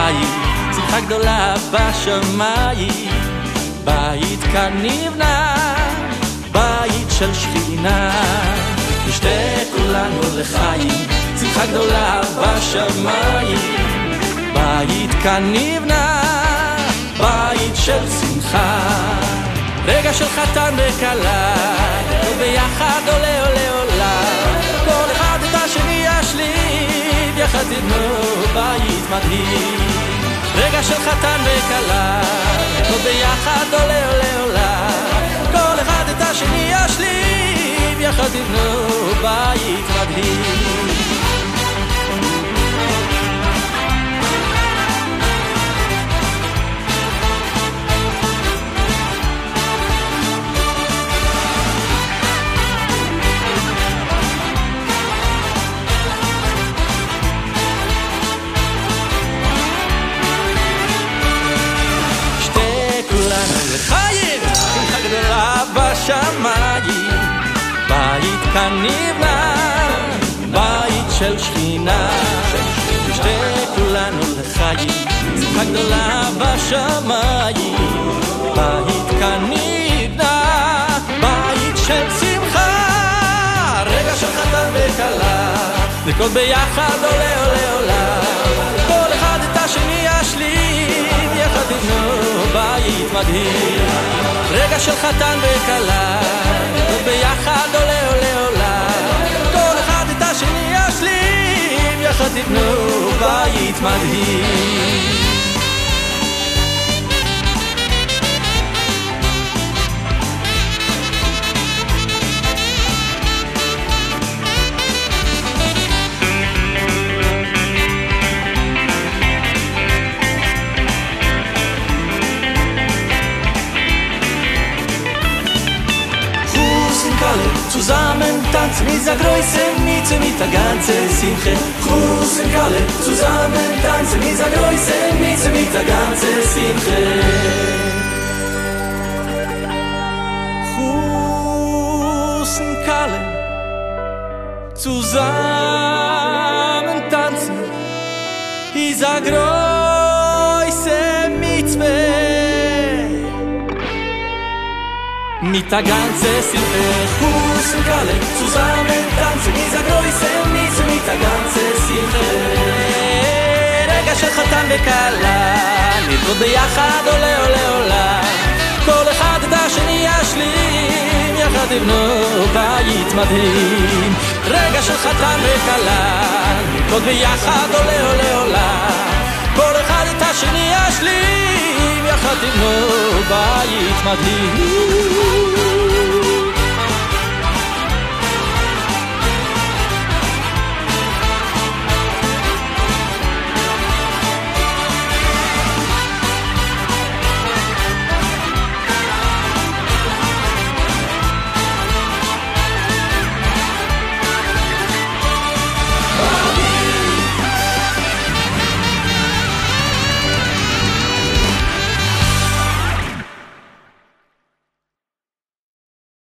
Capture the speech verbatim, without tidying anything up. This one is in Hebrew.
לחיים, שמחה גדולה בשמיים. בית כאן נבנה, בית של שכינה, נשתה כולנו לחיים, שמחה גדולה בשמיים. בית כאן נבנה, בית של שמחה, רגע של חתן וכלה, ביחד עולה עולה עולה, כל אחד את השני ישליב, יחד יבנו בית מדהים. רגע של חתן וכלה, ביחד עולה עולה עולה, כל אחד את השני ישליב, יחד יבנו בית מדהים. לחיים, שמחה גדולה בשמיים. בית כאן נבנה, בית של שכינה, נשתה כולנו לחיים, שמחה גדולה בשמיים. בית כאן נבנה, בית של שמחה, רגע של חתן וכלה, וכל ביחד עולה עולה עולה, כל אחד את השני ישליב, יחד יבנו בית מדהים. רגע של חתן וכלה, ביחד עולה עולה עולה, כל אחד את השני ישליב, יחד יבנו בית מדהים. Zusammen tanzen dieser Größe mit mit der ganze Simche. Grußen Kalle, zusammen tanzen dieser Größe mit mit der ganze Simche. Grußen Kalle, zusammen tanzen dieser Größe mit mit der ganze Simche. Grußen Kalle, zusammen tanzen dieser Größe mit mit der ganze Simche. רגע של חתן וכלה, נרקוד ביחד עולה עולה עולה, כל אחד את השני ישלים, יחד יבנו בית מדהים. רגע של חתן וכלה, נרקוד ביחד עולה עולה עולה, כל אחד את השני ישלים, יחד יבנו בית מדהים.